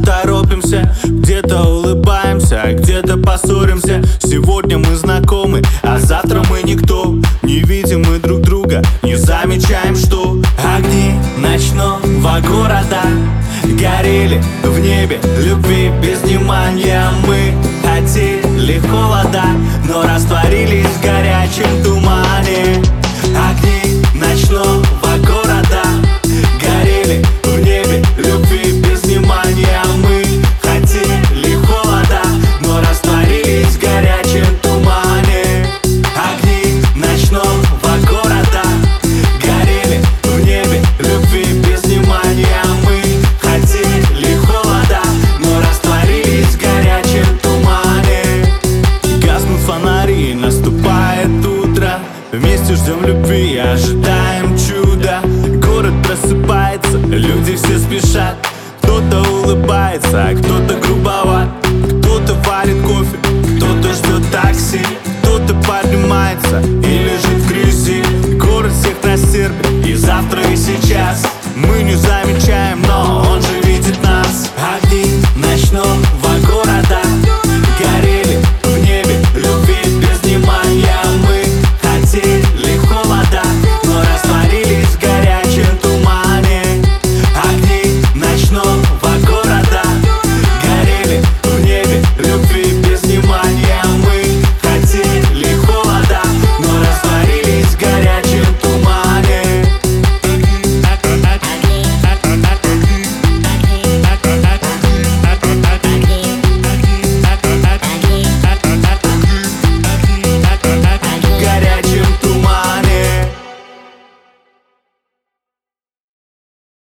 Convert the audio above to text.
торопимся, где-то улыбаемся, где-то поссоримся. Сегодня мы знакомы, а завтра мы никто. Не видим мы друг друга, не замечаем, что огни ночного города горели в небе любви без внимания. Мы хотели холода, но растворились в горячем тумане. Огни ночного города горели в небе любви без внимания. Мы хотели холода, но растворились в горячем тумане. Огни ночного города горели в небе любви без внимания. Мы хотели холода, но растворились в горячем тумане. Гаснут фонари, наступает утро. Вместе ждем любви, ожидаем чуда. Город просыпается, люди все спешат. Кто-то улыбается, а кто-то грубоват. Кто-то варит кофе, кто-то ждет такси. Кто-то поднимается и лежит в грязи. Город всех растерпит и завтра, и сейчас. Мы не замечаем, но он живет.